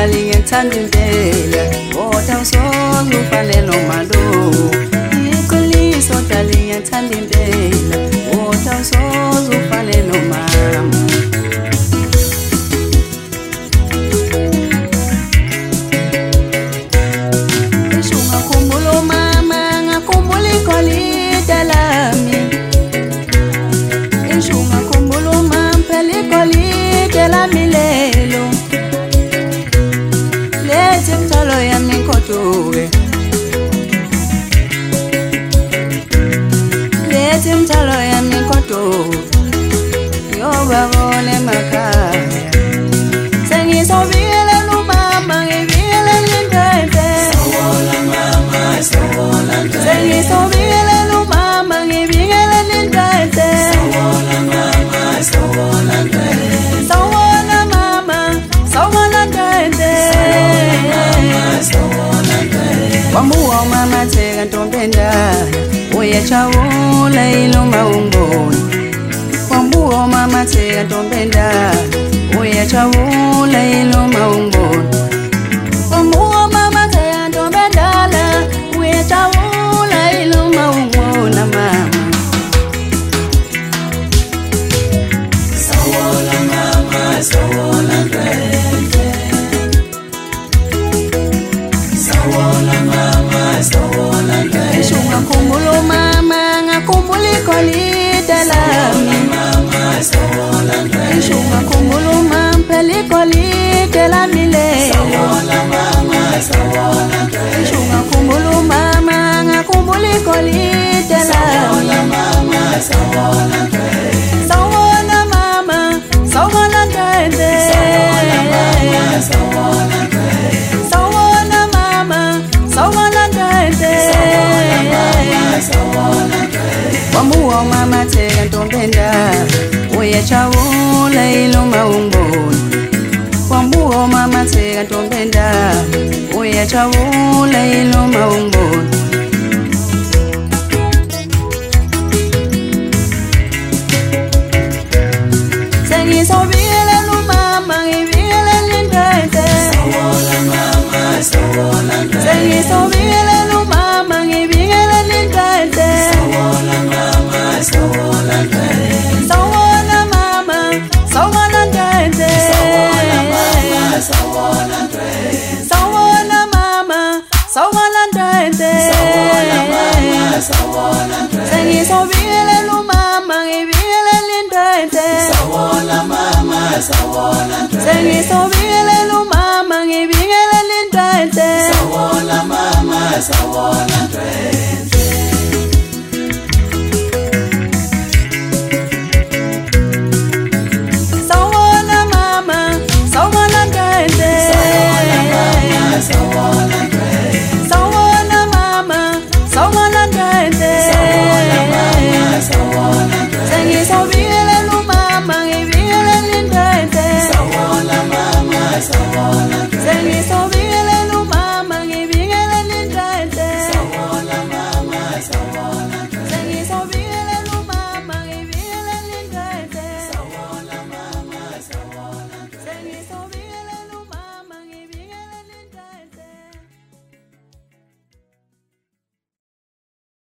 darling ngithanda impela kodwa usoze ufane nomalo iqiniso darling ngithanda impela kodwa usoze ufane nomama Leti mtalo ya mikoto yoba vole makaya sengisobile lumama ngibile lindete sawona mama sawona ndete sengisobile lumama ngibile lindete sawona mama sawona ndete sawona mama sawona ndete sawona ndete wamuwa mama teka ntombenda uyachawula iloma ungoni wambuo mama teka ntombenda uyachawula iloma ungoni wambuo mama teka ntombendala uyachawula iloma ungoni mama sawona mama sawona ndete sawona mama sawona ndete shunga kumulo mama ngakumbuli kolite lami mama sawona ndete shunga kumulo mampeli kolite lami le sawona mama sawona ndete shunga kumulo mama ngakumbuli kolite lami mama sawona ndete sawona mama sawona ndete sawona ndete sawona mama sawona ndete wamuwa mama teka ntombenda uyachawula iloma ungoni wamuwa mama teka ntombenda uyachawula iloma ungoni sengisobile lumama ngibile lindete sawona mama sawona ndete sengisobile lumama ngibile lindete sawona mama sawona ndete sawona mama sawona ndete sawona ndete sawona mama sawona ndete sawona ndete sengisobile lumama ngibile lindete sawona mama sawona ndete sengisobile lumama ngibile lindete sawona mama sawona ndete